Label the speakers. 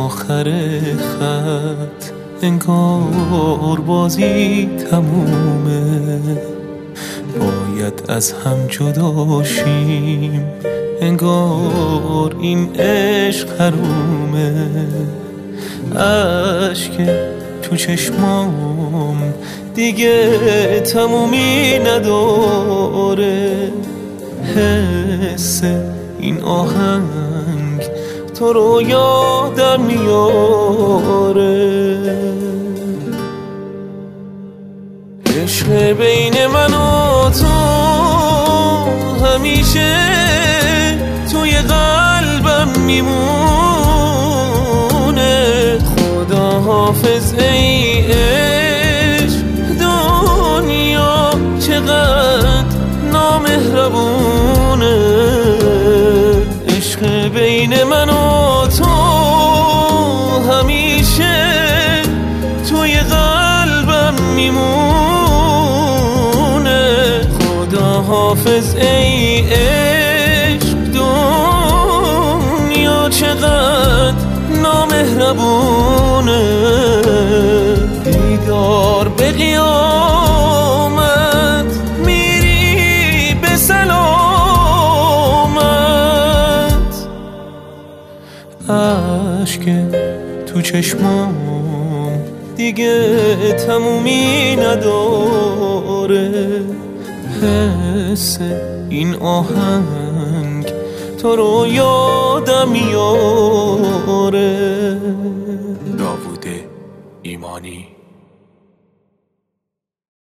Speaker 1: آخر خط انگار بازی تمومه، باید از هم جدا شیم، انگار این عشق حرومه. اشک تو چشمام دیگه تمومی نداره، حس این آهنگ تو رو یادم میاره. عشق بین من و تو همیشه توی قلبم میمونه. خدا حافظ ای عشق، دنیا چقدر نامهربونه. عشق بین من و تو همیشه توی قلبم میمونه. خدا حافظ ای عشق، دنیا چقدر نامهربونه. دیدار به قیامت میری به سلامت. اشک تو چشمام دیگه تمومی نداره، حس این آهنگ تو رو یادم میاره.
Speaker 2: داوود ایمانی.